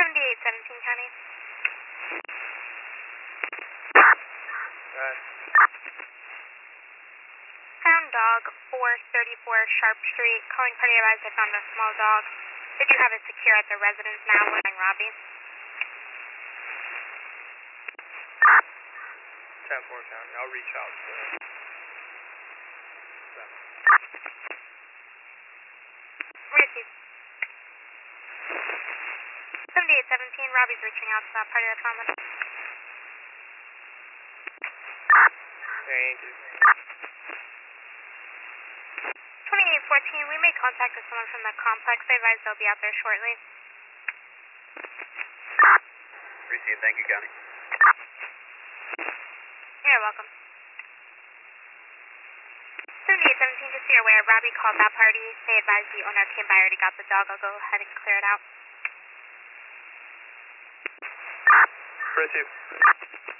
7817 County. Found dog 434 Sharp Street. Calling party advised I found a small dog. Did you have it secure at the residence now when Robbie? 10-4 County. I'll reach out to them. Received. 7817, Robbie's reaching out to that party that found them. Thank you. 2814, we made contact with someone from the complex. They advised they'll be out there shortly. Received. Thank you, County. You're welcome. 7817, just so you're aware, Robbie called that party. They advised the owner came by, already got the dog. I'll go ahead and clear it out. Received.